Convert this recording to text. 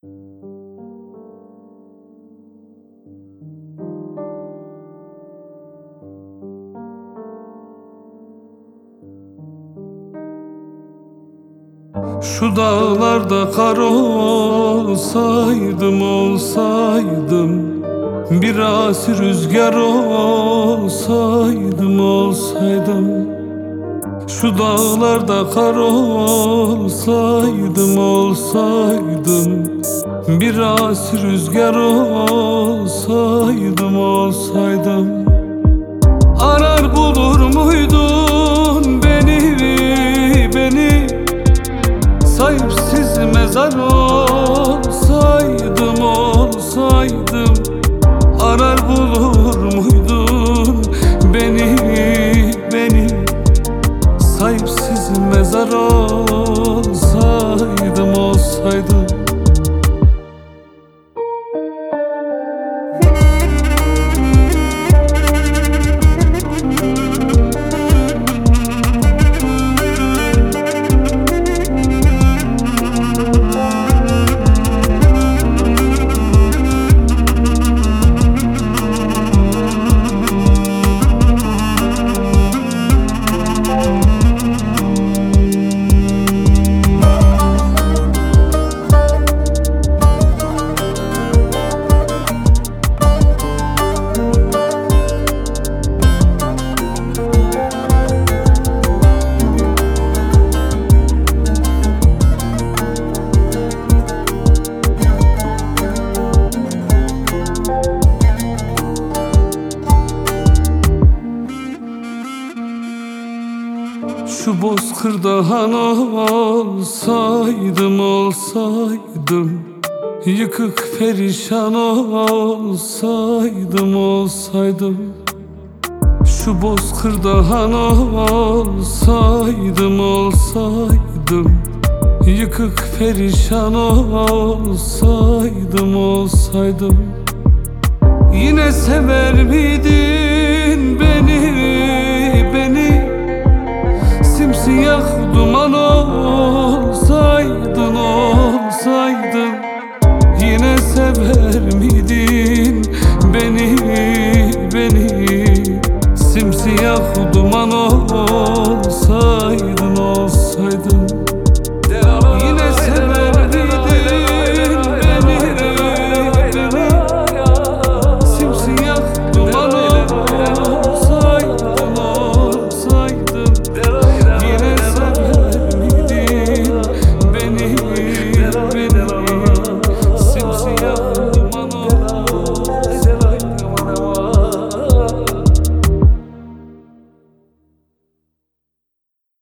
Şu dağlarda kar olsaydım, biraz rüzgar olsaydım. Şu dağlarda kar olsaydım, biraz rüzgar olsaydım. Arar bulur muydun beni, sahipsiz mezar olsaydım. Arar bulur muydun beni, sahipsiz mezar olsaydım. Şu bozkırda han olsaydım, yıkık perişan olsaydım. Şu bozkırda han olsaydım, yıkık perişan olsaydım. Yine sever miydin beni, simsiyah duman olsaydın.